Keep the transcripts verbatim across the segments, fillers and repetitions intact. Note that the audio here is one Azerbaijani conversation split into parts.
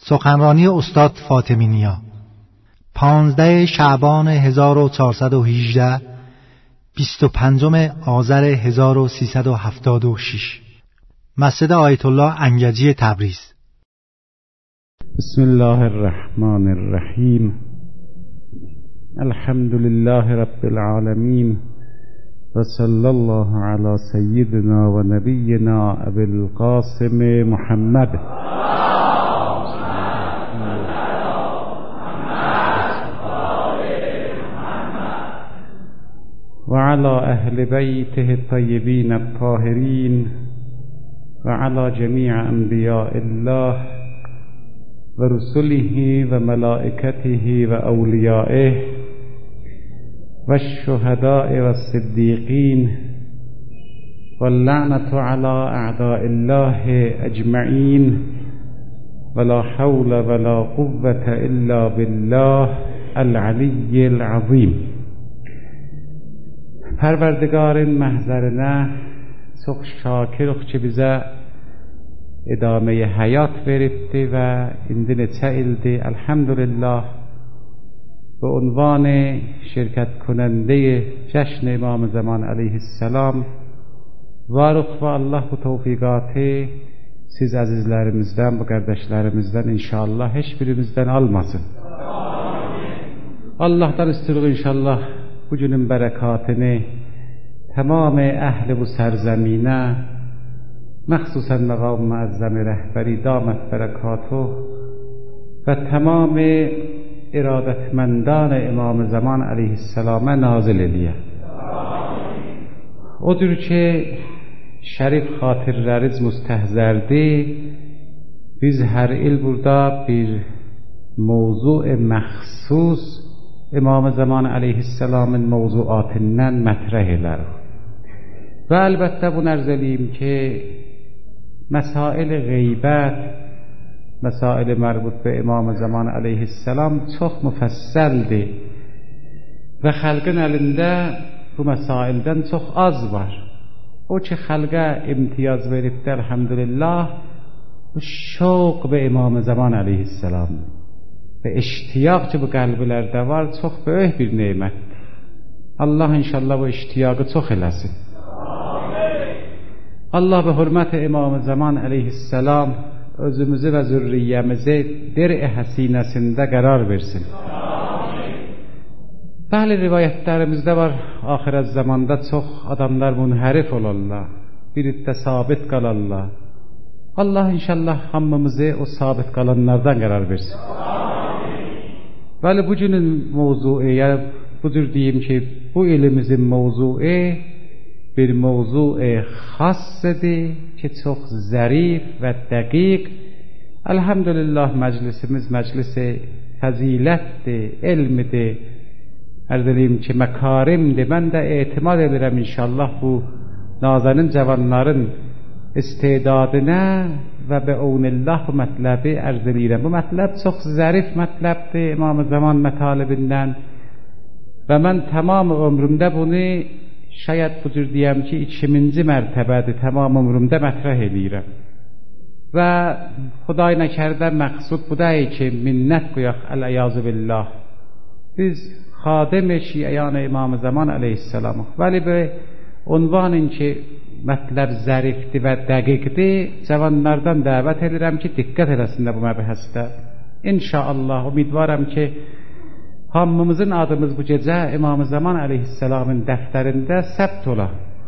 سخنرانی استاد فاطمی نیا، پانزده شعبان هزار و چهارصد و هجده، بیست و پنجم آذر هزار و سیصد و هفتاد و شش، مسجد آیت الله انگجی تبریز. بسم الله الرحمن الرحیم. الحمد لله رب العالمین و صلی الله علی سیدنا و نبینا ابی القاسم محمد و علی اهل بیته الطیبین الطاهرین و علی جمیع انبیاء الله و رسله و ملائکته و اولیائه و الشهداء و الصدیقین و اللعنة علی اعداء الله اجمعین ولا حول ولا قوة الا بالله العلی العظیم. Pərverdigarın məhzərinə çox şakir ki bizə idaməyə həyat veribdi və indi neçə ildir elhamdülillah bu unvanı şirkət kunəndeyi Cəşn İmam Zaman əleyhisselam varıq və Allah bu tevfiqatı siz əzizlərimizdən, bu qardaşlarımızdan inşallah heç birimizdən almasın. Allah'tan istirik inşallah bu günün bərəkatını tamam əhl-i bu sərзəminə, məxsusən məqam müəzzəm-i rəhbəri damət bərəkatuh və tamam iradətməndان İmam Zaman əleyhisselamə nazil eləyə. Odur ki, şərif xatirləriz müstəhzərdir. Biz hər il burada bir mövzu məxsus İmam Zaman əleyhisselamın mövzuatından mətrəh elər. Və əlbəttə bunu ərz edeyim ki, məsail qeybət, məsail mərbut be İmam Zaman əleyhisselam çox müfəssəldir və xalqın əlində bu məsaildən çox az var. O ki xalqa imtiyaz veribdə elhamdülillah bu şoq be İmam Zaman əleyhisselam və iştiyaq ki bu qəlblərdə var çox böyük bir nemətdir. Allah inşallah bu iştiyaqı çox eləsin. Allah به hürmət İmam Zaman əleyhisselam özümüzü və zürriyyəmizi dir-i həsinəsində qərar versin. Bəli, rivayətlərimizdə var, axirət zamanda çox adamlar münhərif olarlar, bir iddə sabit qalarlar. Allah inşallah hamımızı o sabit qalanlardan qərar versin. Bəli, bu günün mövzuu, yəni bu cür deyim ki, bu ilimizin mövzuu bir mövzu xassədir ki, çox zərif və dəqiq. Elhamdülillah məclisimiz məclisi fəzilətdir, elmidir, ərz edeyim ki, məkarimdir. Mən də etimad edirəm inşallah bu nazənin cavanların istedadına və be'unillah bu mətləbi ərz edirəm. Bu mətləb çox zərif mətləbdir İmam Zaman mətalibindən və mən tamam ömrümdə bunu şayət bu cür deyəm ki, ikinci mərtəbədir, tamam ömrümdə mətrəh edirəm. Və Xuday nəkərdə məqsud bu deyil ki, minnət qoyaq əl-əyazu billah. Biz xadim-i şiəyan İmam Zaman əleyhisselamıq. Vəli bir unvanın ki, mətləb zərifdir və dəqiqdir, cavanlardan dəvət edirəm ki, diqqət eləsinlər bu məbəhəsdə. İnşallah, umidvaram ki, hamımızın adımız bu gecə İmam Zaman əleyhisselamın dəftərində səbt ola.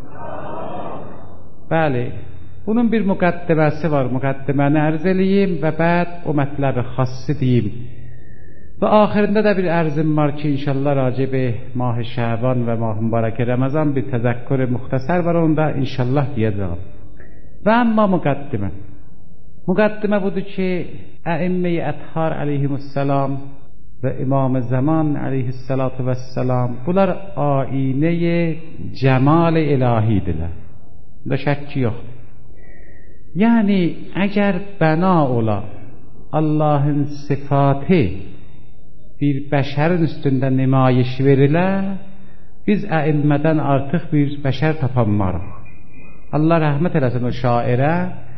Bəli, bunun bir müqəddiməsi var, müqəddiməni ərz eləyim və bəd o mətləbi xassi deyim. Və axirində də bir ərzim var ki, inşallah racibi Mah-ı Şəban və Mah-ı Mübarək Ramazan bir təzəkkür-i muxtəsər var, onu da inşallah deyəcəm. Və amma müqəddimə. Müqəddimə budur ki, Əimmə-i Əthar əleyhimussalam və İmam Zaman əleyhissalatu vesselam bunlar aynə-i cəmal-i ilahidirlər. Bunda şəkki yoxdur. Yəni, əgər bəna ola Allahın sıfatı bir bəşərin üstündə nümayiş verilə, biz əimmədən artıq bir bəşər tapanmarıq. Allah rəhmət eləsin o şairə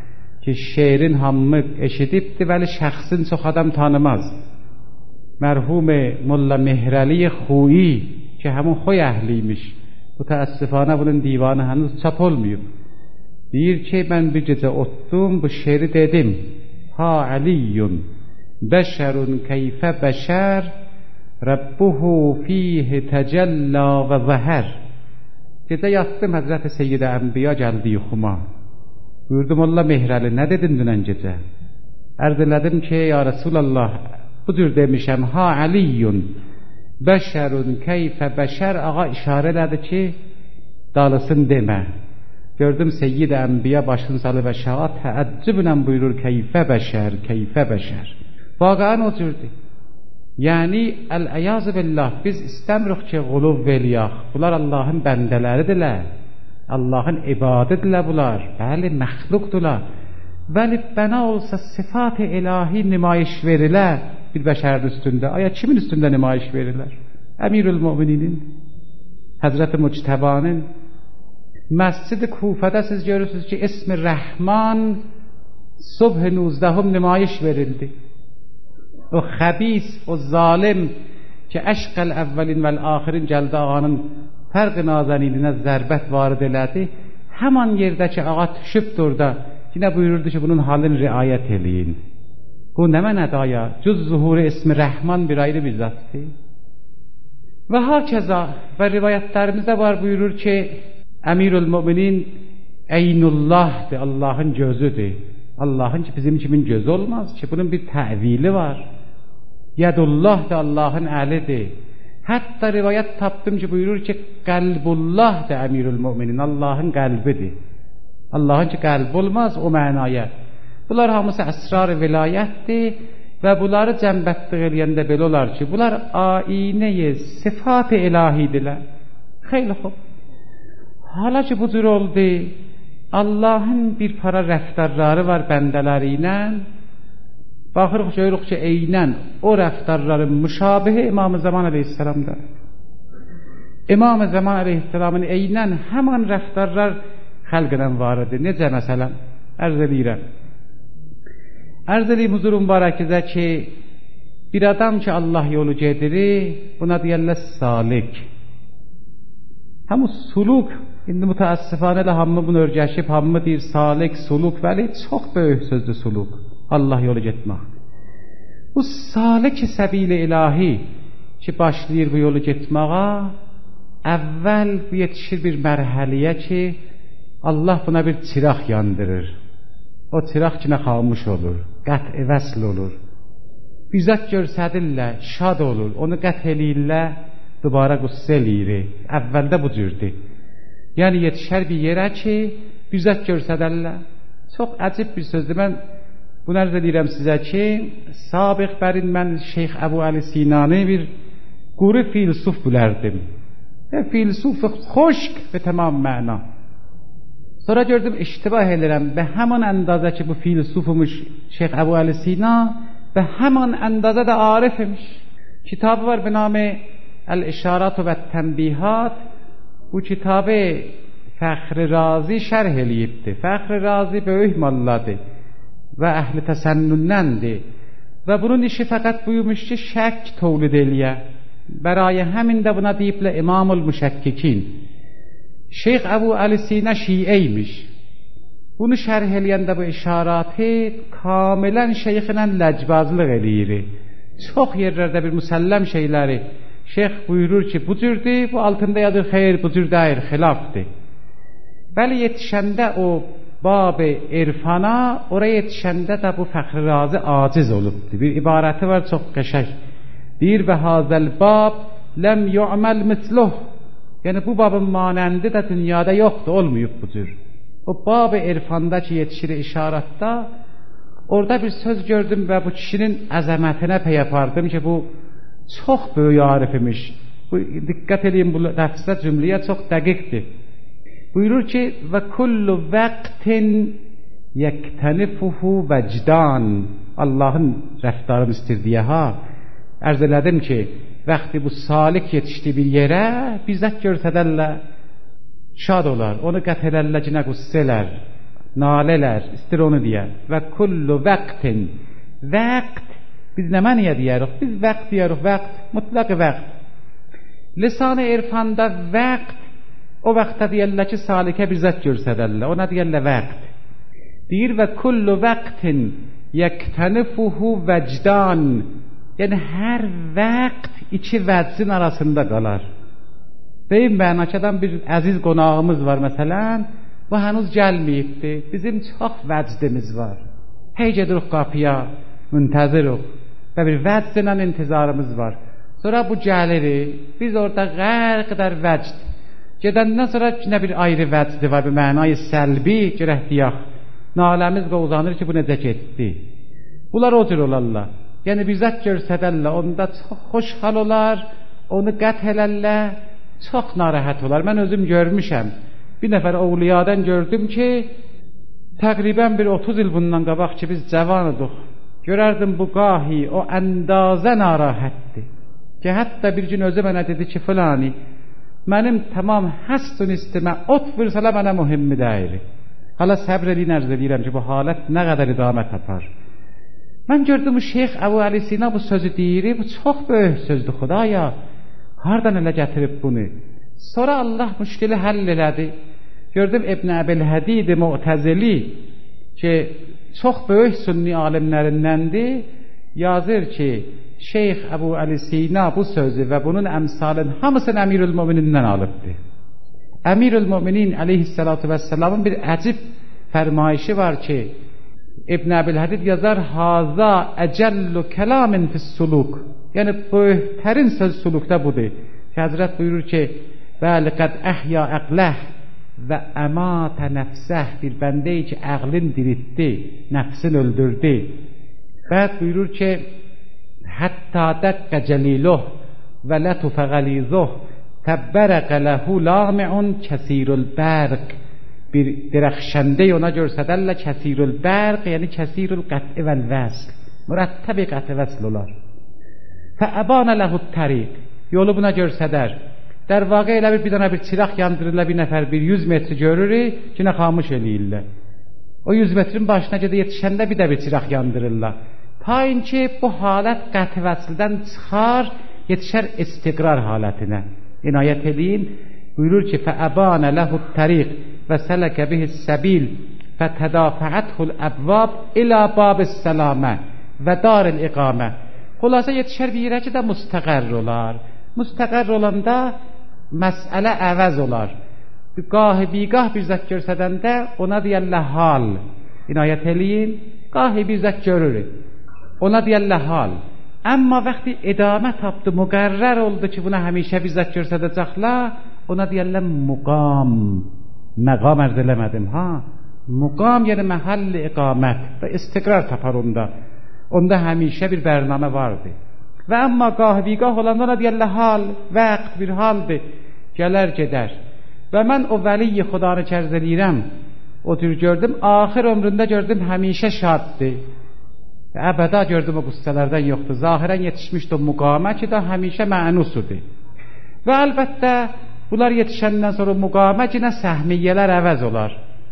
ki şeirin hamı eşidibdi vəli şəxsin çox adam tanımaz. Mərhum Molla Mehrəli Xuyi ki həmin xoy əhliymiş. Mütəəssifانه bunun divanı henüz çap olmayıb. Deyir ki mən bir gecə otdum bu şeiri dedim. Ha Aliyyun bəşərun keyfə bəşər Rabbuhu fihi təcəlla və zəhər. Gecə yatdım Həzrət Seyyidə Ənbiya gəldi yuxuma. Buyurdum Allah Mehrəli nə dedin dünən gecə? Ərz elədim ki ya Rasulallah bu cür demişəm ha Aliyyun bəşərun keyfə bəşər. Ağa işarə elədi ki dalısın demə. Gördüm Seyyid-i Ənbiya başını salıb aşağı təəccüblə buyurur keyfə bəşər, keyfə bəşər. Vaqəən o cürdür. Yəni əl-əyazı billah biz istəmirik ki quluv eləyək. Bunlar Allahın bəndələridirlər. Allahın ibadətidirlər bunlar. Bəli, məxluqdurlar. Vəli bəna olsa sıfat-ı ilahi nümayiş verilər bir bəşərin üstündə. Aya kimin üstündə nümayiş verirlər? Əmirül Mömininin, Həzrət-i Muctəbanın. Məscid-i Kufədə siz görürsünüz ki ismi Rəhman subh nuzdəhum nümayiş verildi. O xəbis, o zalim ki əşqəl əvvəlin vəl-axirin gəldi ağanın fərq-i nazənilinə zərbət varid elədi. Həman yerdə ki ağa düşübdür da yine buyururdu ki bunun halini riayət eləyin. Bu nə mənədir aya? Cüz zuhuru ismi Rəhman bir ayrı bir zatdır. Və hakeza və rivayətlərimizdə var buyurur ki Əmirül Müminin Eynullah'dır, Allah'ın gözüdür. Allah'ın ki bizim kimin gözü olmaz ki bunun bir təvili var. Yedullah da Allah'ın əlidir. Hətta rivayət tapdım ki buyurur ki Qəlbullah da Əmirül Müminin Allah'ın qəlbidir. Allah'ın ki qəlb olmaz o mənaya. Bunlar hamısı əsrar-ı vilayətdir və bunları cəmbətliq eləyəndə belə olar ki bunlar ayinə-i sıfat-ı ilahidirlər. Xeyli xob. Hala ki bu cür oldu, Allah'ın bir para rəftarları var bəndələri ilə. Baxırıq görürük ki eynən o rəftarların müşabihi İmam-ı Zaman Aleyhisselam'da. İmam-ı Zaman Aleyhisselam'ın eynən həman rəftarlar xəlqlə var idi. Necə məsələn? Ərz edirəm. Ərz edeyim huzur mübarəkizə ki bir adam ki Allah yolu gedir, buna deyərlər salik. Həmu suluk, indi mütəəssifanə də hamı bunu örgəşib, hamı deyir salik, suluk, vəli çox böyük sözdür suluk. Allah yolu getmək. Bu salik-i səbil-i ilahi ki başlayır bu yolu getməğa, əvvəl bu yetişir bir mərhəliyə ki Allah buna bir çıraq yandırır. O çıraq ki nə xamuş olur, qət-i vəsl olur. Üzət görsədirlər, şad olur, onu qət eləyirlər, dubara qussə eləyir. Əvvəldə bu cürdür. Yəni yetişər bir yerə ki üzət görsədərlər. Çox əcib bir sözdür. Mən bunu ərz edirəm sizə ki sabiq bərin mən Şeyx Əbu Əli Sinani bir quru filsuf bilərdim. E, filsuf xoşq və tamam məna. Sonra gördüm iştibah edirəm və həman əndazə ki bu filsufumuş Şeyx Əbu Əli Sina və həman əndazə də arif imiş. Kitabı var bir namı El-İşarat və Tənbihat. Bu kitabı Fəxri Razi şərh eləyibdi. Fəxri Razi böyük malladır və əhli təsənnündəndir və bunun işi fəqət buyurmuş ki şək tövlid eləyə. Bərayə həmin də buna deyiblər İmamul Müşəkkikin. Şeyx Əbu Əli Sinə şiiyeymiş. Bunu şərh eləyəndə bu işaratı kamilən şeyxlə ləcbazlıq eləyir. Çox yerlərdə bir müsəlləm şeyləri şeyx buyurur ki bu cürdür, bu altında yadır xeyr, bu cür deyir, xilafdır. Bəli yetişəndə o bab-ı irfana, oraya yetişəndə də bu Fəxri Razi aciz olubdur. Bir ibarəti var çox qəşəng. Deyir və hazəl bab ləm yu'məl misluh. Yəni bu babın manəndi də dünyada yoxdur, olmayıb bu cür. O bab-ı irfanda ki yetişir işaratda, orada bir söz gördüm və bu kişinin əzəmətinə pey yapardım ki bu çox böyük arif imiş. Bu, diqqət edin bu ləfzə cümləyə çox dəqiqdir. Buyurur ki və kullu vəqtin yəktənifuhu vəcdan. Allahın rəftarını istirdiyə ha. Ərz elədim ki vaxtı bu salik yetişdi bir yerə bizzət görsədərlər şad olar, onu qət edərlər, cinə qüssələr, nalələr, istir onu deyər. Və kullu vəqtin, vəqt, biz nə məniyə deyərik? Biz vəqt deyərik, vəqt, mutlaq vəqt. Lisan-ı irfanda vəqt, o vaxtda deyərlər ki, salikə bir zət görsədərlər, ona deyərlər vəqt. Deyir və kullu vəqtin yəktənifuhu vəcdan, yəni hər vəqt iki vəcdin arasında qalar. Deyim mənakadan bir əziz qonağımız var məsələn, bu hənuz gəlməyibdir, bizim çox vəcdimiz var. Hey gedirik qapıya, müntəzirik və bir vəcdlə intizarımız var. Sonra bu gəlirik, biz orada qərq qədər vəcd. Gedəndən sonra yine bir ayrı vəcdi var, bir mənayı səlbi girək deyək. Naləmiz və uzanır ki, bu necə getdi. Bunlar o cür olarlar. Yəni bir zət görsədərlər, onda çox xoşhal olar, onu qət elərlər, çox narahat olar. Mən özüm görmüşəm. Bir nəfər ovliyadan gördüm ki, təqribən bir otuz il bundan qabaq ki, biz cavan idik. Görərdim bu qahi, o əndazə narahatdir. Ki, hətta bir gün özü mənə dedi ki, filani, mənim tamam həstun istimə, ot vürsələ mənə mühimmi deyil. Hala səbr edin, ərz edirəm ki, bu halət nə qədər idamət tapar. Mən gördüm, Şeyx Əbu Əli Sina bu sözü deyir, bu çox böyük sözdür, Xudaya. Hardan elə gətirib bunu? Sonra Allah müşkili həll elədi. Gördüm İbn Əbil-Hədid Mu'təzili ki, çox böyük sünni alimlərindəndir, yazır ki, Şeyx Əbu Əli Sina bu sözü və bunun əmsalın hamısını Əmirül-Müminindən alıbdır. Əmirül-Müminin aleyhissalatu vesselamın bir əcib fərmayişi var ki, İbn Əbil-Hədid yazar, haza əcəllu kəlamin fissuluk, yəni böyüklərin söz sulukda budur. Ki, Həzrət buyurur ki, bəli qəd əhya əqləh və əmatə nəfsəh, bir bəndəyi ki, əqlin diritdi, nəfsin öldürdü. Bəd buyurur ki, hətta dəqqə cəliluh və lətufə qəlizuh təbbərəqə ləhu lami'un kəsirül bərq, bir dirəxşəndə ona görsədərlər kəsirül bərq, yəni kəsirül qət'i vəl vəsl, mürəttəbi qət'i vəsl olar. Fəəbanə ləhud təriq, yolu buna görsədər. در واقع elə bir, bir dənə bir çıraq yandırırlar, bir nəfər bir yüz metri görürük ki, nə xamış eləyirlər. O yüz metrin başına gedə yetişəndə bir də bir çıraq yandırırlar. Tayin ki, bu halət qət'i vəsildən çıxar, yetişər istiqrar halətinə. İnayət edin, buyurur ki, fəəbanə ləhud təriq və sələkə bihis səbil fətədafəəthul əbvab ilə babis səlamə və daril iqamə. Xulasa yetişər bir yerə ki də müstəqər olar. Müstəqər olanda məsələ əvəz olar. Qahı biqah bir zət görsədəndə ona deyərlər hal. İnayət eləyin, qahı bir zət görürük. Ona deyərlər hal. Amma vaxtı idamə tapdı, müqərrər oldu ki, buna həmişə bir zət görsədəcəklər, ona deyərlər muqam. Məqam ərz eləmədim, ha? Muqam yəni məhəlli iqamət və istiqrar tapar onda. Onda həmişə bir bərnamə vardı. Və amma qahviqah olanda ona deyərlər hal, vəqt bir haldır, gələr gedər. Və mən o vəliyi xudanı kərz eləyirəm, o tür gördüm, axir ömründə gördüm həmişə şaddır. Və əbəda gördüm o qüssələrdən yoxdur. Zahirən yetişmişdi o müqamə ki də həmişə mənusudur. Və əlbəttə bunlar yetişəndən sonra müqamə ki nə səhmiyyələr əvəz olar.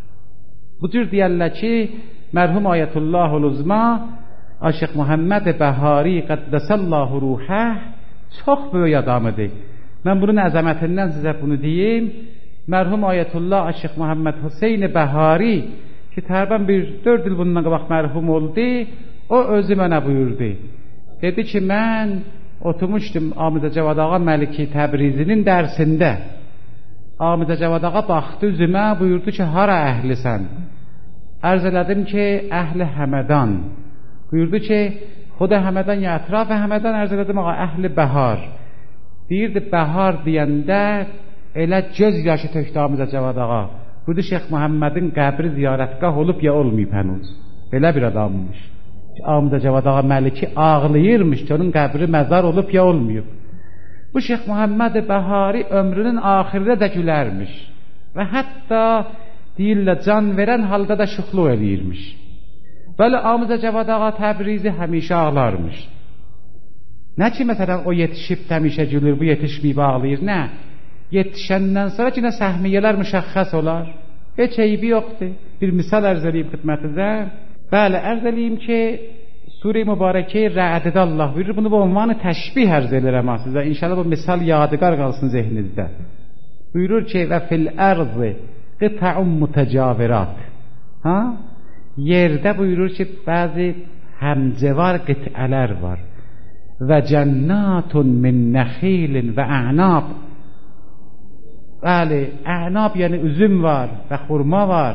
Bu tür deyərlər ki, mərhum Ayətullahul Uzma Aşıq Muhammed Bəhari Qəddəsəllahu ruhəh çox böyük adamıdır. Mən bunun əzəmətindən sizə bunu deyim. Mərhum Ayətullah Aşıq Muhammed Hüseyin Bəhari ki, tərbən bir dörd il bundan qabaq mərhum oldu, o özü mənə buyurdu. Dedi ki, mən oturmuşdum Amidə Cavad Ağa Məliki Təbrizinin dərsində. Amidə Cavad Ağa baxdı üzümə, buyurdu ki, hara əhlisən? Ərz elədim ki, əhli Həmədan. Buyurdu ki, xuda Həmədən ya ətraf Həmədən, ərz elədim ağa, əhli bəhar. Deyirdi, bəhar deyəndə elə göz yaşı tökdü Amidə Cavad Ağa. Buyurdu, Şeyx Muhammedin qəbri ziyarətgah olub ya olmayıb hənuz. Belə bir adammış. Amidə Cavad Ağa Məliki ağlayırmış ki, onun qəbri məzar olub ya olmayıb. Bu Şeyx Muhammed Bəhari ömrünün axirində də gülərmiş. Və hətta deyirlər, can verən halda da şuxluq eləyirmiş. Bəli, Amidə Cavad Ağa Təbrizi həmişə ağlarmış. Nə ki, məsələn, o yetişib həmişə gülür, bu yetişməyib ağlayır, nə? Yetişəndən sonra ki, nə səhmiyyələr müşəxxəs olar? Heç eybi yoxdur. Bir misal ərz edeyim xidmətinizə. Bəli, ərz edeyim ki, Sure-i Mübarəkə Ra'ddə Allah buyurur. Bunu bu ünvanı təşbih ərz edirəm sizə. İnşallah bu misal yadigar qalsın zehninizdə. Buyurur ki, və fil ərzi qita'un mutəcavirat. Ha? Yerdə buyurur ki, bəzi həmcəvar qitələr var. Və cənnatun min nəxilin və a'nab. Bəli, a'nab yəni üzüm var və xurma var.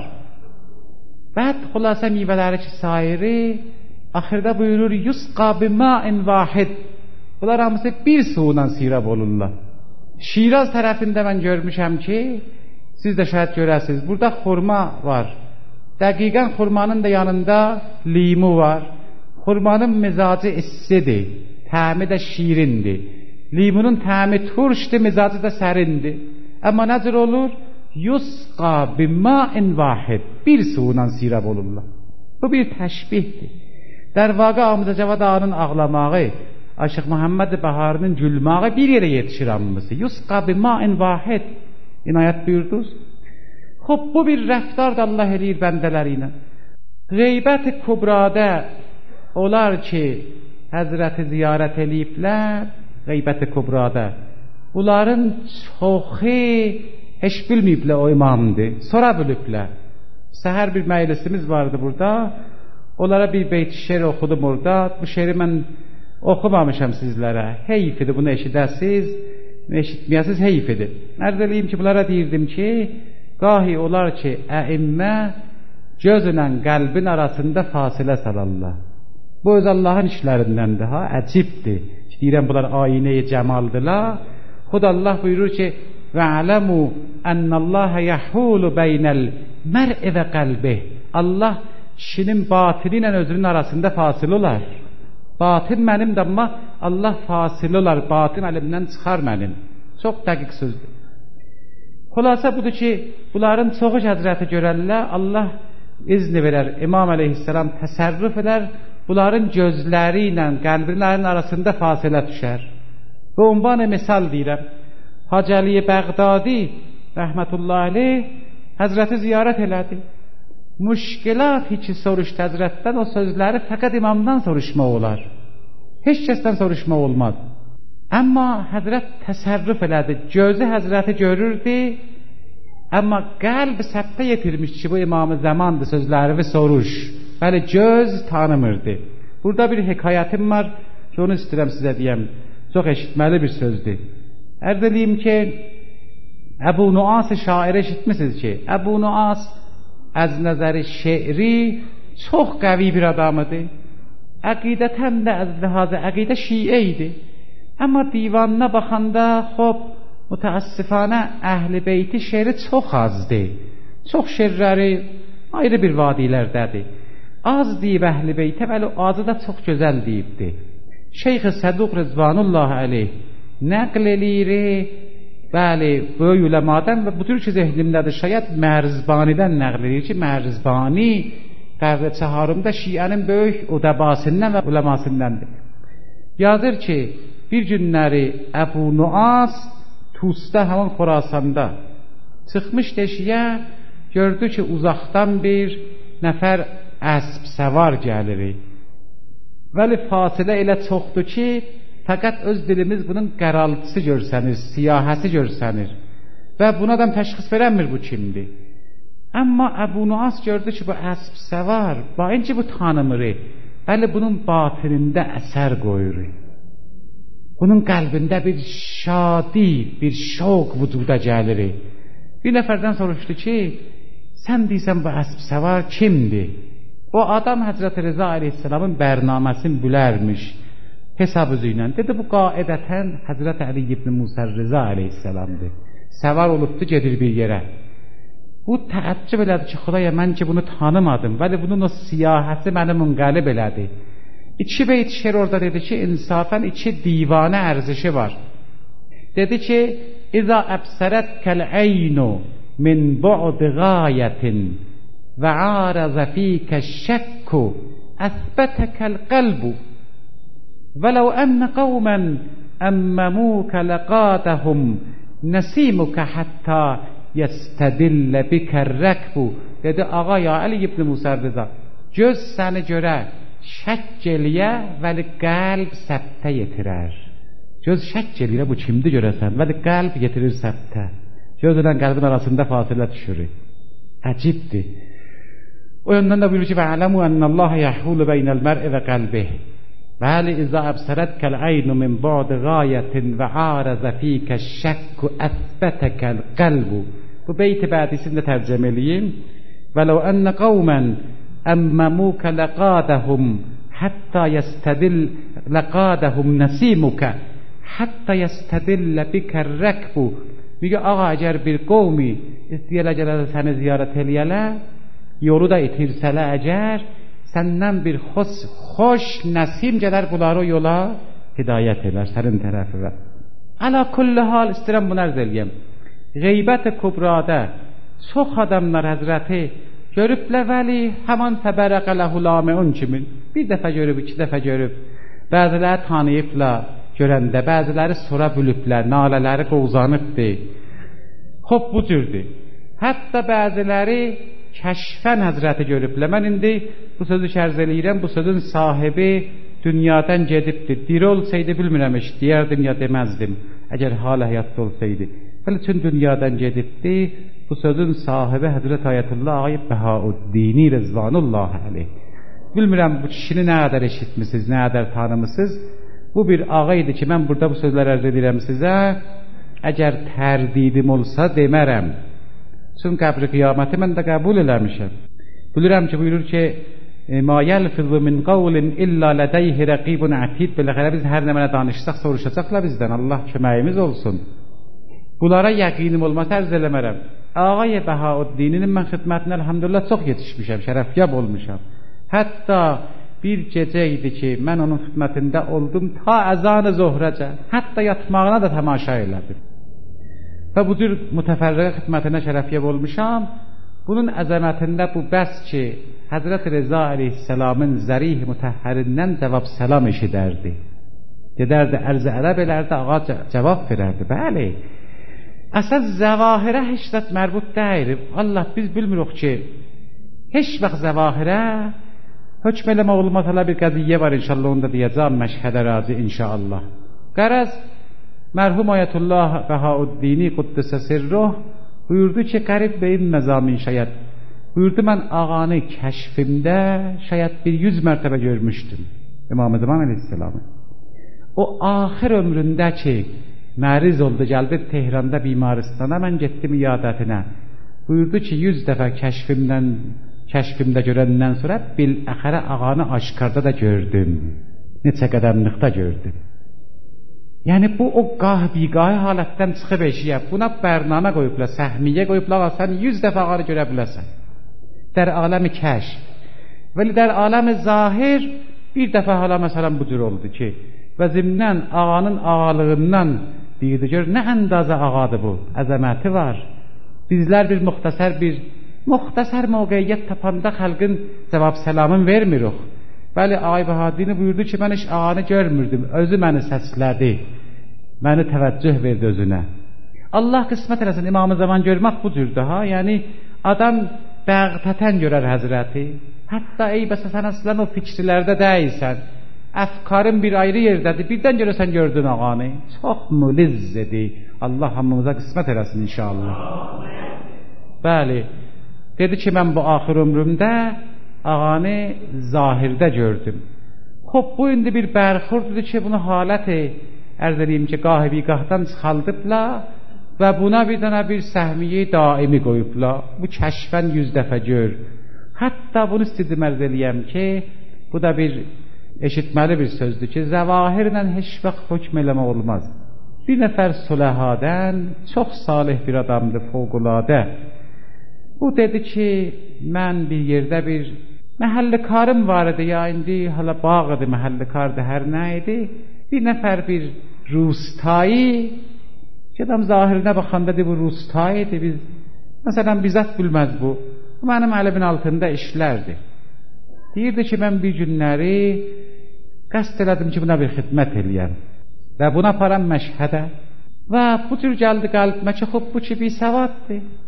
Bəd xülasə meyvələri ki, sairi axırda buyurur yusqa bima'in vahid. Bunlar hamısı bir suyla sirab olurlar. Şiraz tərəfində mən görmüşəm ki, siz də şayad görəsiniz. Burada xurma var. Dəqiqən xurmanın da yanında limu var. Xurmanın mizacı issidir, təmi də şirindir. Limunun təmi turşdur, mizacı da sərindir. Amma necə olur? Yusqa bima'in vahid. Bir suyla sirab olurlar. Bu bir təşbihdir. در واقع Amca Cavad Ağa'nın ağlamağı, Aşıq Muhammed Bahar'ın gülmağı bir yere yetişir hamısı. Yusqa bima'in vahid. İnayət buyurdunuz. Xoş, bu bir rəftar da Allah eləyir bəndələri ilə. Qeybət-i Kubrada olar ki, Həzrəti ziyarət eləyiblər, Qeybət-i Kubrada. Bunların çoxu heç bilməyiblər o imamdır. Sonra biliblər. Səhər bir məclisimiz vardı burada. Onlara bir beyt şeir oxudum orada. Bu şeiri mən oxumamışam sizlərə. Heyfidir bunu eşidəsiz, eşitməyəsiz heyfidir. Ərz eləyim ki, bunlara deyirdim ki, qahi olar ki, əimmə gözlə qəlbin arasında fasilə salarlar. Bu öz Allahın işlərindəndir ha, əcibdir. Deyirəm bunlar ayinə-i cəmaldılar. Xud Allah buyurur ki, وَعَلَمُوا أَنَّ اللّٰهَ يَحُولُ بَيْنَ الْمَرْءِ وَقَلْبِهِ. Allah kişinin batini ilə özünün arasında fasıl olar. Batin mənimdir, amma Allah fasıl olar, batin əlimdən çıxar mənim. Çox dəqiq sözdür. Xülasə budur ki, bunların çoxu həzrəti görərlər, Allah izni verər, İmam əleyhissalam təsərrüf edər, bunların gözləri ilə qəlbinin arasında fasilə düşər. Bu ünvanı misal deyirəm. Hacı Əli Bəğdadi rəhmətullahi aleyh həzrəti ziyarət elədi. Müşkilat ki soruşdu həzrətdən, o sözləri fəqət imamdan soruşmaq olar. Heç kəsdən soruşmaq olmaz. Amma həzrət təsərrüf elədi. Gözü həzrəti görürdü, amma qəlb səbtə yetirmişdi ki, bu imam-ı zamandır, sözləri soruş. Bəli, göz tanımırdı. Burada bir hekayətim var ki, onu istəyirəm sizə deyəm. Çox eşitməli bir sözdür. Ərz edeyim ki, Əbu Nuas şairi eşitmişsiniz ki, Əbu Nuas az nəzəri şeiri çox qəvi bir adamıdır. Əqidətən də az lihazə əqidə şiə idi. Amma divanına baxanda, xob, mütəəssifanə əhl-i beyti şeiri çox azdır. Çox şeirləri ayrı bir vadilərdədir. Az deyib əhl-i beytə, bəli azı da çox gözəl deyibdir. Şeyx-i Səduq Rızvanullah əleyh nəql eləyir, bəli, böyük uləmadan və bu tür ki zehnimdədir, şayad Məhrizbanidən nəql edir ki, Məhrizbani qəvr-i çaharımda şiənin böyük udəbasından və uləmasındandır. Yazır ki, bir günləri Əbu Nuas Tusda, həman Xorasanda çıxmış deşiyə, gördü ki, uzaqdan bir nəfər əsb səvar gəlir. Vəli fasilə elə çoxdur ki, fəqət öz dilimiz bunun qəraltısı görsənir, siyahəsi görsənir və bunadan təşxis verənmir bu kimdir. Amma Əbu Nuas gördü ki, bu əsb səvar, bainci bu tanımır, bəli bunun batinində əsər qoyur. Bunun qəlbində bir şadi, bir şoq vücuda gəlir. Bir nəfərdən soruşdu ki, sən deysən bu əsb səvar kimdir? O adam Həzrəti Rıza Aleyhisselamın bərnaməsini bilərmiş hesab üzü ilə. Dedi, bu qaidətən Həzrət Əli ibn Musa Rıza Aleyhisselamdır. Səvar olubdu, gedir bir yerə. Bu təəccüb elədi ki, Xudaya mən ki bunu tanımadım, vəli bunun o siyahəsi məni munqəlib elədi. İki beyt şeir orada dedi ki, insafən iki divanə ərzişi var. Dedi ki, İza əbsərət kəl-əynu min bu'd gayətin və arazə fikə şəkku əthbətəkəl qəlbu və ləv ənə qavmən əmməmukə ləqadəhum nəsimukə həttə یستدل بک الرکب. dedi ağa ya Ali ibn Musa Rıza, göz səni görə şəkk eləyə, vəli qəlb səbtə yetirər. Göz şəkk eləyə, bu kimdir görəsən, vəli qəlb yetirir səbtə. Gözlə qəlbin arasında fasilə düşür. Əcibdir. O yöndən də buyurur ki, va'lamu ennallaha yahulu beynel mer'i və qalbih. Bəli, izə əbsərətkəl əynu min ba'd gayetin və arazə fikə şəkku əthbətəkəl qəlbu. Bu beyti bədisini də tərcəm eləyim. وَلَوْ أَنَّ قَوْمًا أَمَّمُوكَ لَقَادَهُمْ حَتَّى يَسْتَدِلَّ لَقَادَهُمْ نَسِيمُكَ حَتَّى يَسْتَدِلَّ بِكَ الرَّكْبُ. میگه آقا اگر bir qovmi istəyələ gələlə səni ziyarət eləyələ, yolu da itirsələ əgər, səndən bir xoş, xoş nəsim gələr bunları yola hidayət elər sənin tərəfə. Əla kulli hal istəyirəm bunu ərz eləyəm. Qeybət kübradə çox adamlar həzrəti görüblə, vəli həman təbərəqə ləhuləməun kimin bir dəfə görüb, iki dəfə görüb, bəziləri tanıyıblar görəndə, bəziləri sora bülüblər, nalələri qovzanıbdır. Xob bu cürdür. Hətta bəziləri kəşfən həzrəti görüblər. Mən indi bu sözü şərz eləyirəm, bu sözün sahibi dünyadan gedibdir. Diri olsaydı bilmirəm eş, digər dünya deməzdim əgər hala həyatda olsaydı. Bəli, tüm dünyadan gedibdir. Bu sözün sahibi Həzrət Ayətullah Ağay Bəhaüddini Rəzvanullah aleyh. Bilmirəm bu kişini nə qədər eşitmisiniz, nə qədər tanımısınız. Bu bir ağa idi ki, mən burada bu sözləri ərz edirəm sizə. Əgər tərdidim olsa demərəm. Çünki qəbri qiyaməti mən də qəbul eləmişəm. Bilirəm ki, buyurur ki, ma yəlfizu min qavlin illa lədəyhi rəqibun ətid. Beləxərə biz hər nə mənə danışsaq soruşacaqlar bizdən. Allah köməyimiz olsun. Bunlara yəqinim olmasa ərz eləmərəm. Ağay Bəhaüddininin mən xidmətinə elhamdülillah çox yetişmişəm, şərəfyab olmuşam. Hətta bir gecə idi ki, mən onun xidmətində oldum ta əzan-ı zohrəcə. Hətta yatmağına da təmaşa elədim. Və bu cür mütəfərriqə xidmətinə şərəfyab olmuşam. Bunun əzəmətində bu bəs ki, Həzrət Rəza əleyhisselamın zərih mütəhhərindən cavab səlam eşidərdi. Gedərdi, ərz-i ərəb elərdi, ağa cavab verərdi. Bəli. Əsas zəvahirə heç zət mərbut deyil. Allah biz bilmirik ki, heç vaxt zəvahirə hökm eləmə olmaz. Hala bir qəziyyə var inşallah, onu da deyəcəm məşhədə razı inşallah. Qərəz mərhum Ayətullah Bəhaüddini Quddəsə sirruh buyurdu ki, qərib beyin məzamin şayət. Buyurdu, mən ağanı kəşfimdə şayət bir yüz mərtəbə görmüşdüm. İmam-ı Zaman Aleyhisselamı. O axir ömründə ki, məriz oldu, gəldi Tehranda bimaristana, mən getdim iyadətinə. Buyurdu ki, yüz dəfə kəşfimdən, kəşfimdə görəndən sonra bil-əxərə ağanı aşkarda da gördüm. Neçə qədəmlikdə gördüm. Yəni bu o qah-biqahı halətdən çıxıb eşiyə, buna bərnamə qoyublar, səhmiyyə qoyublar, sən yüz dəfə ağanı görə biləsən. Dər aləmi kəşf. Vəli dər aləmi zahir bir dəfə hala məsələn bu cür oldu ki, və zimnən ağanın ağalığından deyirdi, gör, nə əndazə ağadır bu, əzəməti var. Bizlər bir müxtəsər bir, müxtəsər mövqeyyət tapanda xəlqin cavab səlamın vermirik. Bəli, Ağay Bəhaüddini buyurdu ki, mən heç ağanı görmürdüm, özü məni səslədi, məni təvəccüh verdi özünə. Allah qismət eləsin, İmam-ı Zaman görmək bu cürdür, ha? Yəni, adam bəğtətən görər həzrəti, hətta ey bəsə sən əslən o fikrilərdə deyilsən, əfkarın bir ayrı yerdədir, birdən görəsən gördün ağanı, çox mülizzedir, Allah hamımıza qismət eləsin inşallah. Bəli, dedi ki, mən bu axir ömrümdə ağanı zahirdə gördüm. Xob, bu indi bir bərxurdur ki, bunu haləti, ərz edeyim ki, qahı-biqahdan çıxaldıblar və buna bir dənə bir səhmiyi daimi qoyublar. Bu kəşfən yüz dəfə gör. Hətta bunu istədim ərz eləyəm ki, bu da bir eşitməli bir sözdür ki, zəvahirlə heç vaxt hökm eləmə olmaz. Bir nəfər Süləhədən çox salih bir adamdır, fövqüladə. Bu dedi ki, mən bir yerdə bir məhəllikarım var idi, ya indi hala bağ idi, məhəllikardı, hər nə idi. Bir nəfər bir rustayı, ki adam zahirinə baxanda deyir, bu rustayıdır, biz, məsələn, bizzət bilməz bu, bu mənim əlimin altında işlərdi. Deyirdi ki, mən bir günləri qəsd elədim ki, buna bir xidmət eləyəm və buna aparam məşhədə və bu cür gəldi qəlbimə ki, xub bu ki, bir səvaddır.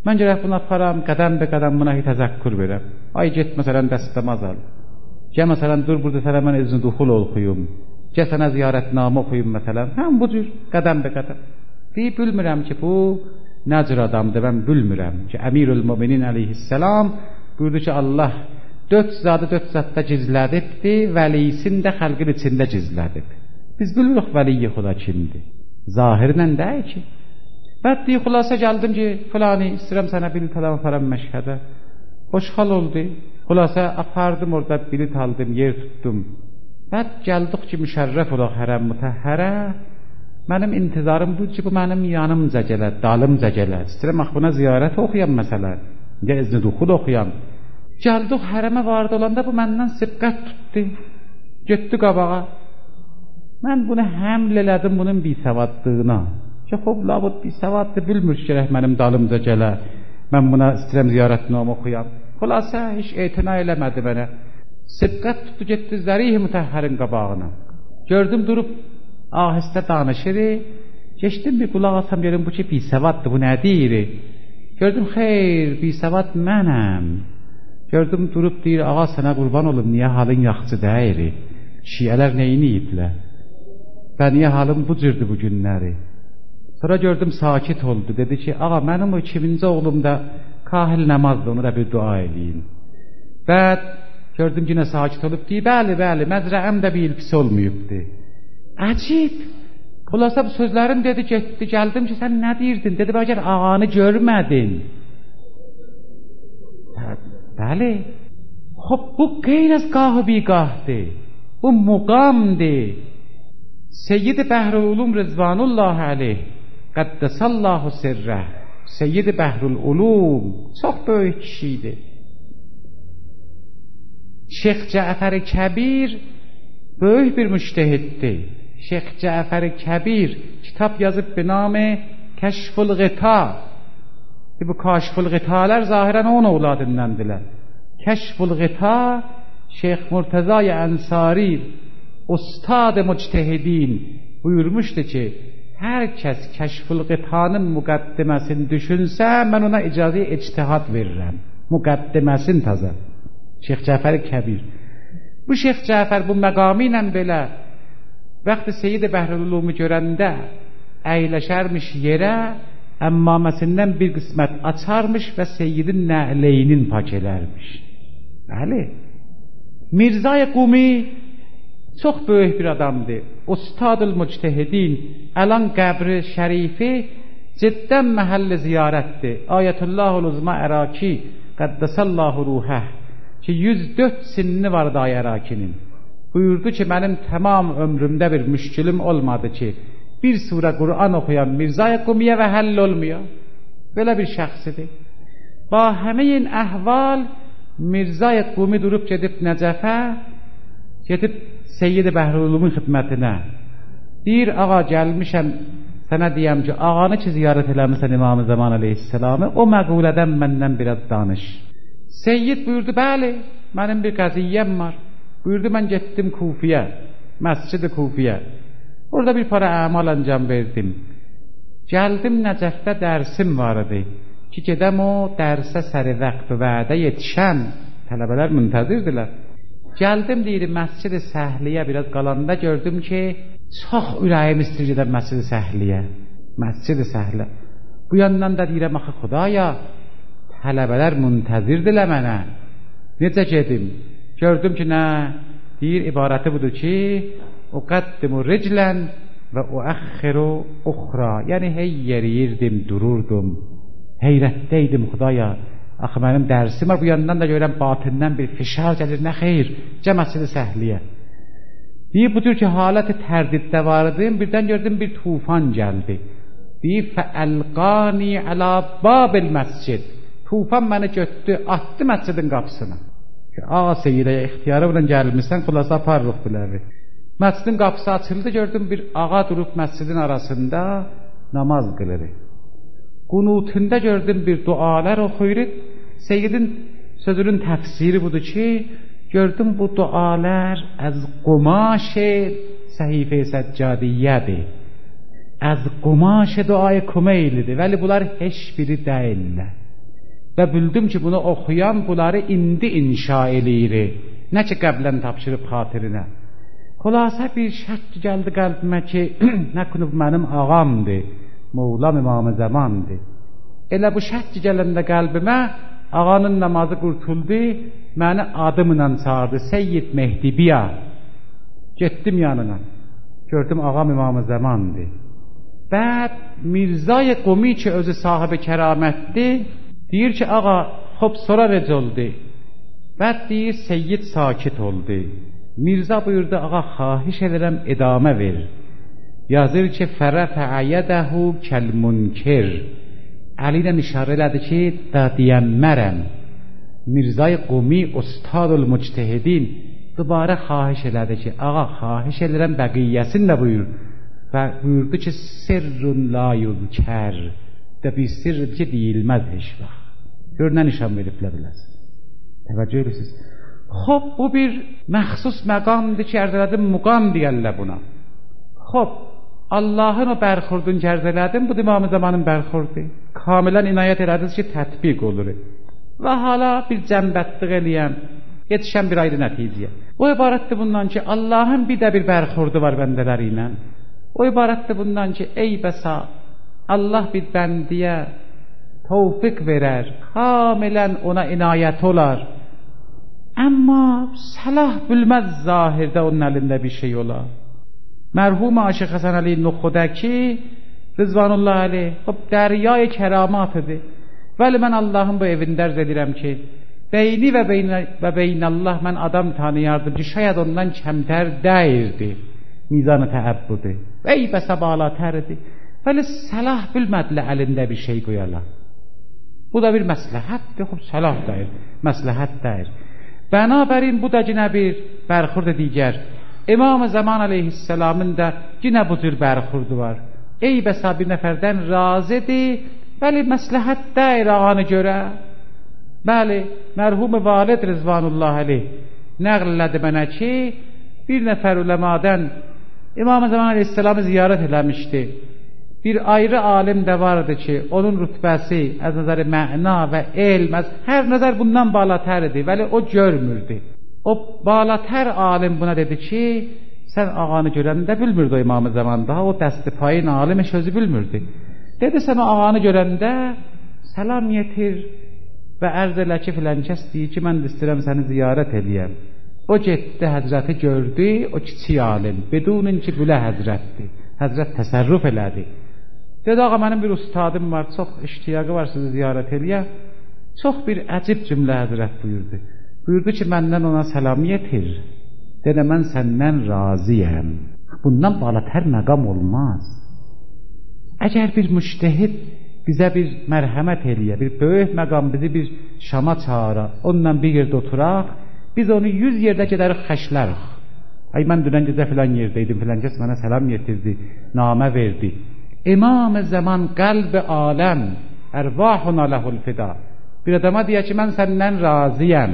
Mən gərək buna aparam, qədəm be qədəm buna təzəkkür verəm. Ay get məsələn dəstəmaz al. Gəl məsələn dur burada sənə mən izni duxul oxuyum. Gəl sənə ziyarətnamə oxuyum məsələn. Həm bu cür qədəm be qədəm. Deyib bilmirəm ki bu nə cür adamdır, mən bilmirəm ki Əmirül Möminin əleyhissalam buyurdu ki Allah dörd zadı dörd zadda gizlədibdi, vəlisin də xalqın içində gizlədib. Biz bilirik vəliyi xuda kimdir. Zahirlə deyil ki. Bəd deyil, xülasə gəldim ki, filani istəyirəm sənə bilet alam aparam Məşhədə. Xoşxal oldu. Xülasə apardım orada bilet aldım, yer tutdum. Bəd gəldik ki, müşərrəf olaq hərəm mütəhhərə. Mənim intizarım bu ki, bu mənim yanımca gələ, dalımca gələ. İstəyirəm ax buna ziyarət oxuyam məsələn. Ya izni duxul oxuyam. Gəldik hərəmə vardı olanda bu məndən sibqət tutdu. Getdi qabağa. Mən bunu həml elədim bunun bisavadlığına. Ki, xob, labud bisavadlı bilmir ki, mənim dalımca gələ. Mən buna istəyirəm ziyarətnamə oxuyam. Xülasə, heç etina eləmədi mənə. Sibqət tutdu, getdi zərih mütəhhərin qabağına. Gördüm durub, ahistə danışır. Geçdim bir qulaq asam, görüm bu ki, bisavaddır, bu nədir? Gördüm, xeyr, bisavad mənəm. Gördüm durub deyir, ağa sənə qurban olum, niyə halın yaxçı deyir? Şiələr neyini yiyiblər? Və niyə halım bu cürdür bu günləri? Sonra gördüm sakit oldu, dedi ki, ağa mənim o ikinci oğlum da kahil namazdır, onu da bir dua edeyim. Və gördüm yine sakit olub, deyir, bəli, bəli, məzrəəm də bir pis olmayıbdır. Əcib, xülasə bu sözlərim dedi, getdi, gəldim ki, sən nə deyirdin? Dedi, bəgər ağanı görmədin. Bəli, xub bu qeyr az qahı biqahdır, bu muqamdır. Seyyid-i Bəhrul-Ulum Rızvanullah aleyh, Qəddesallahu sirrəh, Seyyid-i Bəhrul-Ulum, çox böyük kişiydi. Şeyx Cəfər Kəbir böyük bir müştehiddir. Şeyx Cəfər Kəbir kitab yazıb bir namı Kəşful-Qita. Bu Kəşful-Qitalar zahirən onun oğladındandılar. Kəşful-Qita Şeyx Murtezay Ənsari Ustad-ı Müctehidin buyurmuşdu ki, hər kəs Kəşful-Qitanın müqəddiməsini düşünsə, mən ona icazə ictihad verirəm. Müqəddiməsini təzə. Şeyx Cəfər Kəbir. Bu Şeyx Cəfər bu məqamı ilə belə vaxtı Seyyid-i Bəhrul-Ulumu görəndə əyləşərmiş yerə, əmmaməsindən bir qismət açarmış və Seyyidin nəleyinin pak elərmiş. Bəli. Mirzə-i Qumi çox böyük bir adamdır. Ustad-ül Müctehidin. Əlan qəbri şərifi ciddən məhəlli ziyarətdir. Ayətullahul Uzma Əraki Qəddesallahu ruhəh ki yüz dörd sinni vardı Ay Ərakinin. Buyurdu ki, mənim tamam ömrümdə bir müşkilim olmadı ki, bir surə Qur'an oxuyan Mirzə-i Qumiyə və həll olmuyor. Belə bir şəxsidir. Ba həmin əhval Mirzə-i Qumi durub gedib Nəcəfə, gedib Seyyid-i Bəhrul-Ulumun xidmətinə. Deyir, ağa gəlmişəm, sənə deyəm ki, ağanı ki ziyarət eləmişsən İmam-ı Zaman aleyhisselamı, o məqulədən məndən biraz danış. Seyyid buyurdu, bəli, mənim bir qəziyyəm var. Buyurdu, mən getdim Kufiyə, məscid-i Kufiyə. Orada bir para əmal əncam verdim. Gəldim Nəcəfdə dərsim var idi ki, gedəm o dərsə səri vəqt və vədə yetişəm. Tələbələr müntəzirdilər. Gəldim deyir, məscid-i Səhliyə biraz qalanda gördüm ki, çox ürəyim istir gedəm məscid-i Səhliyə. Məscid-i Səhliyə. Bu yandan da deyirəm, axı Xudaya, tələbələr müntəzirdirlər mənə. Necə gedim? Gördüm ki, nə? Deyir, ibarəti budur ki, uqaddimu riclən və uəxxiru uxra. Yəni, hey yeriyirdim, dururdum. Heyrətdəydim Xudaya. Axı, mənim dərsim var, bu yandan da görəm, batindən bir fişar gəlir, nə xeyr, cəməsi-i Səhliyə. Deyir, budur ki, haləti tərdiddə vardım, birdən gördüm, bir tufan gəldi. Deyir, fəəlqani ələ babil məscid. Tufan məni götdü, atdı məscidin qapısına. Ağa Seyyidəyə ixtiyarı ilə gəlmişsən, xulasa aparırıq biləri. Məscidin qapısı açıldı, gördüm, bir ağa durub məscidin arasında namaz qılır. Qunutunda gördüm, bir dualar oxuyur. Seyyidin sözünün təfsiri budur ki, gördüm, bu dualar az qumaş-ı səhifə-i səccadiyyədir. Az qumaş-ı duayı Kumeylidir, vəli bunlar heç biri deyillər. və bildim ki, bunu oxuyan bunları indi inşa eləyir, nə ki qəblən tapşırıb xatirinə. Xülasə bir şək gəldi qəlbimə ki, nə ki bu mənim ağamdır, Mevlam İmam-ı Zamandır. Elə bu şək gələndə qəlbimə ağanın namazı qurtuldu, məni adımla çağırdı, Seyyid Mehdi biya. Getdim yanına, gördüm ağam İmam-ı Zamandır. Və Mirzay Qumi ki özü sahibi kəramətdir, deyir ki ağa xob sonra rec oldu. Və deyir Seyyid sakit oldu. Mirza buyurdu ağa xahiş edirəm edamə ver. Yazır ki fərəfə yədəhu kəlmunkir. Əli ilə işarə elədi ki da deyənmərəm. Mirzay Qumi ustadul müctehidin dubarə xahiş elədi ki ağa xahiş edirəm bəqiyyəsini də buyur. Və buyurdu ki sirrun la yuzkər. De bir sirr ki deyilməz heç vaxt. Gör nə nişan veriblər biləsin. Təvəccüh edirsiniz. Xob bu bir məxsus məqamdır ki ərz elədim muqam deyərlər buna. Xob Allahın o bərxurdun ki ərz elədim bu İmam-ı Zamanın bərxurdu. Kamilən inayət elədiniz ki tətbiq olur. Və hala bir cəmbətliq eləyəm. Yetişən bir ayrı nəticəyə. O ibarətdir bundan ki Allahın bir də bir bərxurdu var bəndələri ilə. O ibarətdir bundan ki ey bəsa Allah bir bəndiyə tevfik verər, kamilən ona inayət olar. Amma salah bilməz zahirdə onun əlində bir şey olar. Mərhum Aşıq Həsən Əli Nuxudəki Rızvanullah aleyh xub dəryای kəramatdır. Vəli mən Allahın bu evində ərz edirəm ki beyni və beynə və beynəllah mən adam tanıyardım ki şayad ondan kəmtər dəyirdi mizanı təəbbüdü və ey bəsə balatərdi. Vəli salah bilmədlə əlində bir şey qoyarlar. Bu da bir məsləhətdir. Xub salah deyir, məsləhət deyir. Bənabərin bu da yine bir bərxurd digər. İmam-ı Zaman aleyhisselamın da yine bu tür bərxurdu var. Ey bəsa bir nəfərdən razıdır, bəli məsləhət deyir ağanı görə. Bəli, mərhum-ı valid Rızvanullah aleyh nəqlədi mənə ki, bir nəfər uləmadən İmam-ı Zaman aleyhisselamı ziyarət eləmişdi. Bir ayrı alim də vardı ki, onun rütbəsi az nəzəri məna və elm, az hər nəzər bundan balatərdi, vəli o görmürdü. O balatər alim buna dedi ki, sən ağanı görəndə bilmirdi o İmam-ı Zamanda, o dəsti payın alimi sözü bilmirdi. Dedi sən o ağanı görəndə səlam yetir və ərz elə ki filan kəs deyir ki, mən də istəyirəm səni ziyarət edəyəm. O getdi, həzrəti gördü, o kiçik alim, bedunin ki gülə həzrətdir. Həzrət təsərrüf elədi. Dedi ağa mənim bir ustadım var, çox iştiyağı var sizi ziyarət eləyə. Çox bir əcib cümlə həzrət buyurdu. Buyurdu ki məndən ona səlam yetir. Dedi mən səndən razıyəm. Bundan balatər məqam olmaz. Əgər bir müştehid bizə bir mərhəmət eləyə, bir böyük məqam bizi bir Şama çağıra, onunla bir yerdə oturaq, biz onu yüz yerdə gedərik xəşlərik. Ay mən dünən gecə filan yerdəydim, filan kəs mənə səlam yetirdi, namə verdi. İmam-ı Zaman qəlb-i aləm, ərvahuna ləhul fida. Bir adama deyək ki mən səndən razıyəm.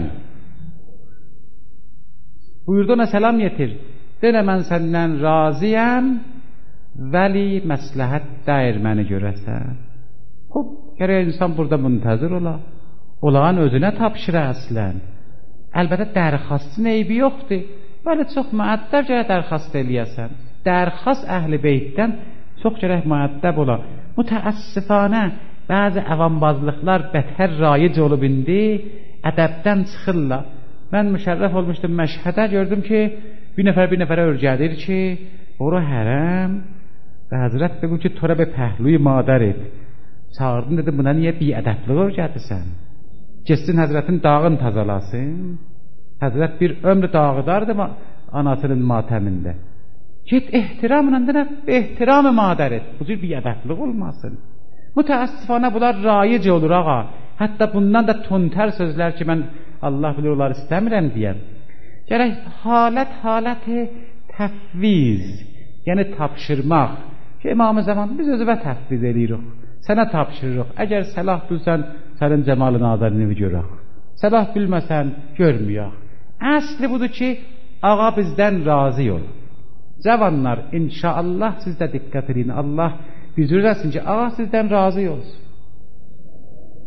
Buyurdu ona səlam yetir. Denə mən səndən razıyəm, vəli məsləhət dəyir məni görəsən. Xub, gərək insan burada müntəzir ola. Olağan özünə tapşırə əslən. Əlbəttə dərxastın eybi yoxdur. Vəli çox müəddəb gərək dərxast eləyəsən. Dərxast əhl-i beytdən çox gərək müəddəb ola. Mütəəssifanə bəzi əvambazlıqlar bətər rayic olub indi, ədəbdən çıxırlar. Mən müşərrəf olmuşdum Məşhədə, gördüm ki, bir nəfər bir nəfərə örgədir ki, oru hərəm və həzrət bəqu ki, tora be pəhluy madər et. Çağırdım, dedim, buna niyə bir ədəbli örgədirsən? Geçsin həzrətin dağın tazalasın. Həzrət bir ömrü dağıdardı anasının matəmində. Get ehtiramla denə, ehtiramı madər et. Bu cür bir ədəbli olmasın. Mütəəssifanə bunlar rayic olur ağa. Hətta bundan da tontər sözlər ki, mən Allah bilir onları istəmirəm deyəm. Gərək halət haləti təfviz, yəni tapşırmaq ki, İmam-ı Zaman biz özüvə təfviz edirik, sənə tapşırırıq. Əgər səlah bilsən, sənin cəmalı nazərini görək. Səlah bilməsən, görməyək. Əsli budur ki, ağa bizdən razı ol. Cavanlar, inşallah siz də diqqət edin. Allah bizürləsin ki, ağa sizdən razı olsun.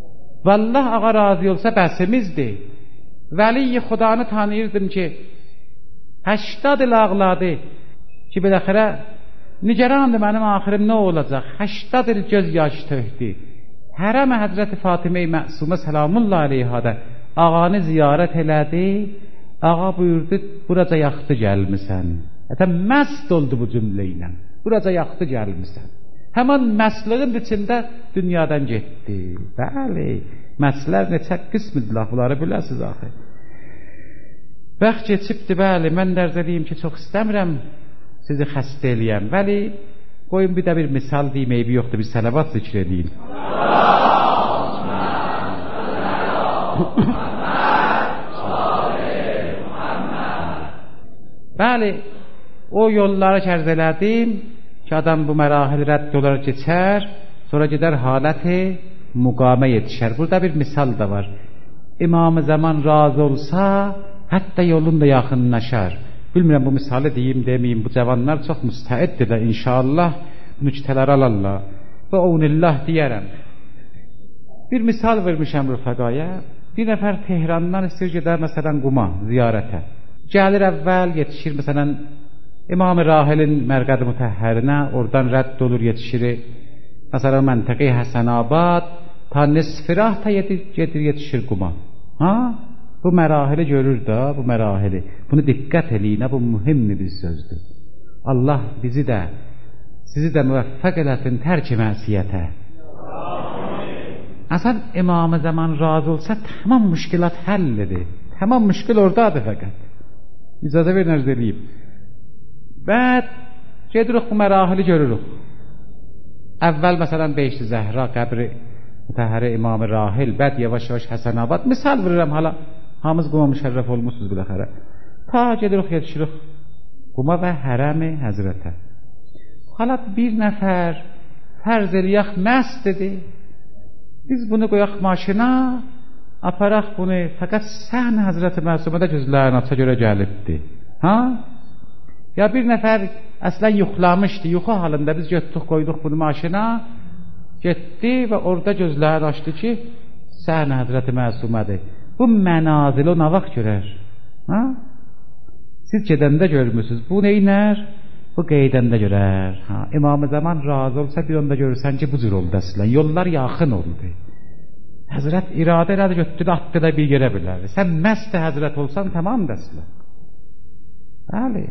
Vallah ağa razı olsa bəsimizdir. Vəli Xudanı tanıyırdım ki, həştad il ağladı ki, biləxirə, nigerandı mənim axirim nə olacaq? həştad il göz yaş töhdü. Hərəm Həzrəti Fatimə-i Məsumə səlamullah aleyhadə ağanı ziyarət elədi. Ağa buyurdu, buraca yaxdı gəlmisən. Hətta məst oldu bu cümlə ilə. Buraca yaxdı gəlmisən. Həman məslığın içində dünyadan getdi. Bəli, məslər neçə qismidirlər, bunları biləsiz axı. Bəxt geçibdi, bəli, mən dərz edeyim ki, çox istəmirəm sizi xəstə eləyəm. Bəli, qoyun bir də bir misal deyim, eybi yoxdur, bir sələvat zikr edeyim. Bəli, o yolları kərz elədim ki, adam bu mərahil rədd olar keçər, sonra gedər haləti müqamə yetişər. Burada bir misal da var. İmam-ı Zaman razı olsa, hətta yolun da yaxınlaşar. Bilmirəm bu misalı deyim, demeyim, bu cavanlar çox müstəiddir də inşallah nüktələr alarlar və oğnillah deyərəm. Bir misal vermişəm rüfəqaya. Bir nəfər Tehrandan istəyir gedər məsələn Quma ziyarətə. Gəlir əvvəl yetişir məsələn İmam-ı Rahilin Mərqəd-i Mütəhhərinə, oradan rədd olur yetişir məsələn məntəqi Həsənabad, ta Nisfirah ta gedir yetişir Quma. Ha? Bu mərahili görür da, bu mərahili. Bunu diqqət eləyin, bu mühüm bir sözdür. Allah bizi də, sizi də müvəffəq eləsin tərk-i məsiyyətə. Əsən İmam-ı Zaman razı olsa tamam müşkilat həllidir. Tamam müşkil oradadır fəqət. İcazə verin ərz edeyim. Bəd gedirik bu mərahili görürük. Əvvəl məsələn Beşli Zəhra qəbri Mütəhhəri İmam-ı Rahil, bəd yavaş-yavaş Həsənabad. Misal verirəm hala, hamız Quma müşərrəf olmuşsunuz biləxərə. Ta gedirik yetişirik Quma və Hərəm-i Həzrətə. Hala bir nəfər fərz eləyək məst dedi. Biz bunu qoyaq maşına, aparaq bunu, fəqət sən Həzrəti Məsumədə gözlərini aça görə gəlibdi. Ha? Ya bir nəfər əslən yuxlamışdı, yuxu halında biz götdük, qoyduq bunu maşına, getdi və orada gözlərini açdı ki, sən Həzrəti Məsumədir. Bu mənazil o nə vaxt görər? Ha? Siz gedəndə görmürsünüz, bu neynər? Bu qeydəndə görər. Ha? İmam-ı Zaman razı olsa bir onda görürsən ki, bu cür oldu əslən, yollar yaxın oldu. Həzrət iradə elədi, götdü, atdı da bir yerə bilər. Sən məst Həzrət olsan, tamam dəslə. Bəli.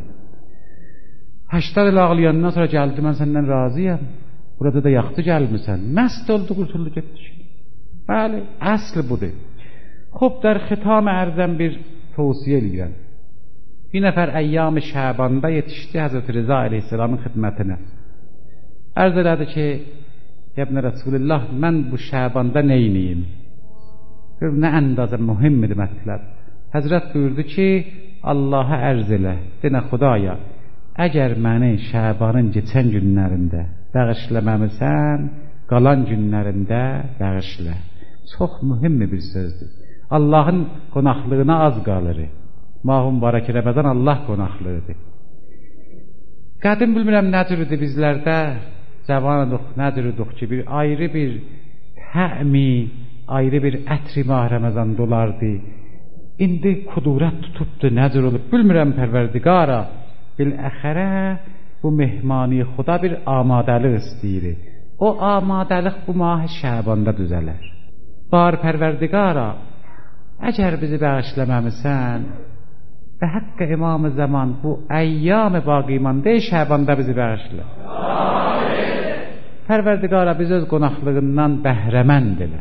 Həştad il ağlayandan sonra gəldi, mən səndən razıyam. Burada da yaxdı gəlmirsən. Məst oldu, qurtuldu, getdi. Bəli, əsli budur. Xub, در ختام ərzəm bir tövsiyə eləyirəm. Bir nəfər əyyam-ı Şəbanda yetişdi Həzrət Rıza əleyhisselamın xidmətinə. Ərz elədi ki, Yəbn-i Rasulullah, mən bu Şəbanda neyniyim? Nə əndazə mühimmidir mətləb. Həzrət buyurdu ki, Allaha ərz elə, denə Xudaya, əgər məni Şəbanın keçən günlərində bəğişləməmisən, qalan günlərində bəğişlə. Çox mühim bir sözdür. Allahın qonaqlığına az qalır. Mahum barəki Rəməzan Allah qonaqlığıdır. Qədim bilmirəm nə cürüdür bizlərdə, cavanıdıq, nə cürüdük ki, bir ayrı bir təmi, ayrı bir ətri Mah Rəməzan dolardı. İndi kudurət tutubdur, nə cür olub, bilmirəm Pərverdigara, biləxərə bu mehmani xuda bir amadəlik istəyir. O amadəlik bu Mah Şəbanda düzələr. Bar Pərverdigara, əgər bizi bəğişləməmisən və haqqı İmam-ı Zaman bu əyyam-ı baqimandə Şəbanda bizi bəğişlə. Pərverdigara biz öz qonaqlığından bəhrəmənd elə.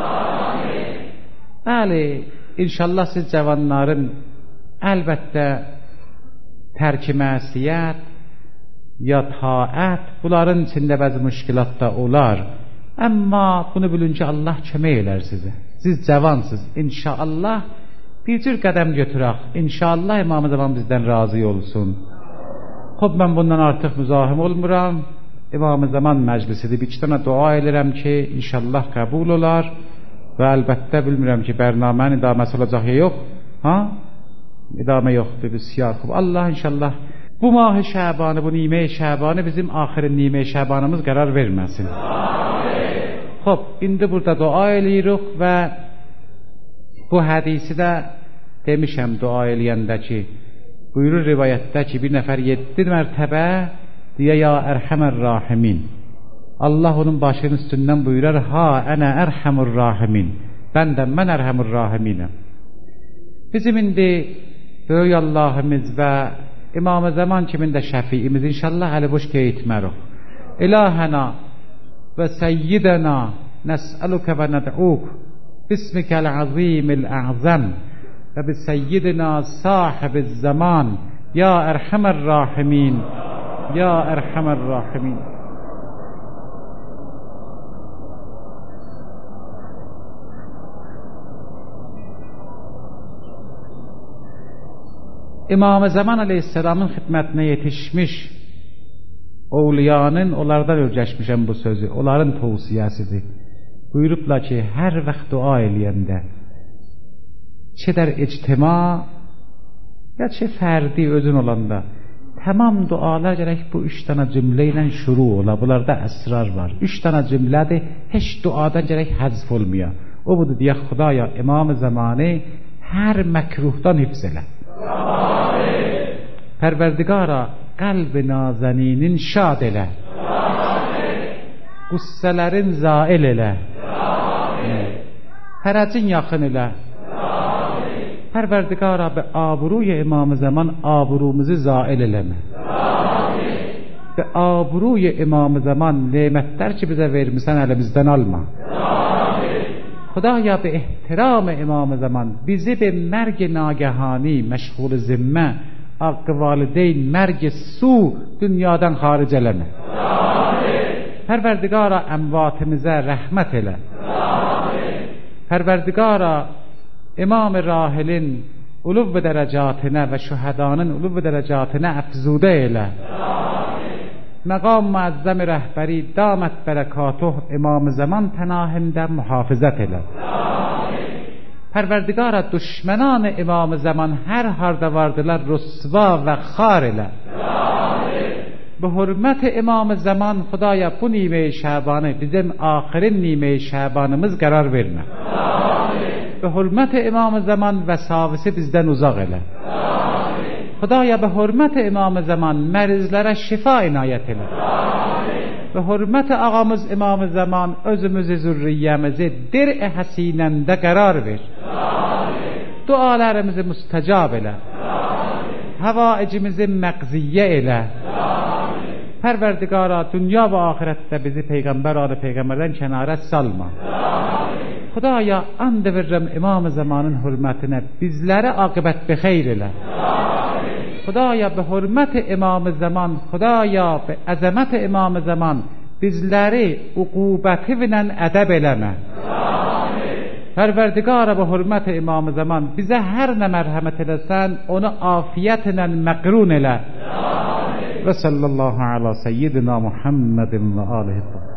Bəli, İnşallah siz cavanların əlbəttə tərk-i məsiyyət ya taət, bunların içində bəzi müşkilat da olar. Amma bunu bilin ki, Allah kömək elər sizə. Siz cavansınız, inşallah bir cür qədəm götürək. İnşallah İmam-ı Zaman bizdən razı olsun. Xub, mən bundan artıq müzahim olmuram. İmam-ı Zaman məclisidir. Bir iki dənə dua edirəm ki, inşallah qəbul olar. Və əlbəttə bilmirəm ki, bərnamənin idaməsi olacaq ya yox. Ha? İdamə yoxdur, bisiyar xub. Allah inşallah bu Mah-ı Şəbanı, bu Nimə-i Şəbanı bizim axirin Nimə-i Şəbanımız qərar verməsin. Xop, indi burada dua eləyirik və bu hədisi də demişəm dua eləyəndə ki, buyurur rivayətdə ki, bir nəfər yeddi mərtəbə deyə ya ərhəmər rahimin. Allah onun başının üstündən buyurar, ha ənə ərhəmür rahimin. Mən də mən ərhəmür rahiminəm. Bizim indi böyük Allahımız və İmam-ı Zaman kimin də şəfiimiz inşallah əli boş geyitmərik. İlahəna və səyyidəna nəsəlukə və nəd'uk bismikəl azimil əzəm və bi səyyidina sahibiz zaman ya ərhəmər rahimin ya ərhəmər rahimin. İmam-ı Zaman Aleyhisselam'ın xidmətinə yetişmiş ovliyanın, onlardan öyrəşmişəm bu sözü, onların tövsiyəsidir. Buyurublar ki, hər vaxt dua eləyəndə, çə dər ictima, ya çə fərdi özün olanda, tamam dualar gərək bu üç dana cümlə ilə şuru ola, bunlarda əsrar var. Üç dana cümlədir, heç duadan gərək həzf olmuyor. O budur deyə Xudaya İmam-ı Zamanı hər məkruhdan hifz elə. Pərverdigara qəlb-i nazəninin şad elə, qüssələrin zail elə, hərəcin yaxın elə. Pərverdigara be abruy İmam-ı Zaman abrumuzu zail eləmə. Be abruy İmam-ı Zaman nemətlər ki bizə vermisən əlimizdən alma. Xudaya be ehtiram İmam-ı Zaman bizi be mərg nagahani məşğul zimmə haqqı valideyn mərg su dünyadan xaric eləmə. Pərverdigara əmvatimizə rəhmət elə. Pərverdigara İmam-ı Rahilin uluv dərəcatına və şühədanın uluv dərəcatına əfzudə elə. Məqam müəzzəm rəhbəri damət bərəkatuh İmam-ı Zaman pənahində mühafizət elə. Pərverdigara düşmənan İmam-ı Zaman hər harda vardılar rüsva və xar elə. Bu hürmət İmam-ı Zaman Xudaya bu nime-i şəbanı bizim axirin nime-i şəbanımız qərar vermə. Bu hürmət İmam-ı Zaman vəsavisi bizdən uzaq elə. Xudaya bu hürmət İmam-ı Zaman mərizlərə şifa inayət elə. Bu hürmət ağamız İmam-ı Zaman özümüzü zürriyyəmizi dir-i həsinəndə qərar ver. Dualarımızı müstəcab elə. Həvaicimizi məqziyyə elə. Pərverdigara dünya və ahirətdə bizi Peyğəmbər alı Peyğəmbərdən kənara salma. Xudaya and verirəm İmam-ı Zamanın hürmətinə bizləri aqibət bi xeyr elə. Xudaya bi hürmət İmam-ı Zaman, Xudaya bi əzəmət İmam-ı Zaman bizləri uqubəti ilə ədəb eləmə. Pərverdigara bi hürmət İmam-ı Zaman bizə hər nə mərhəmət eləsən onu afiyət ilə məqrun elə. Və sallallahu ala seyyidina Muhammedin və alihi.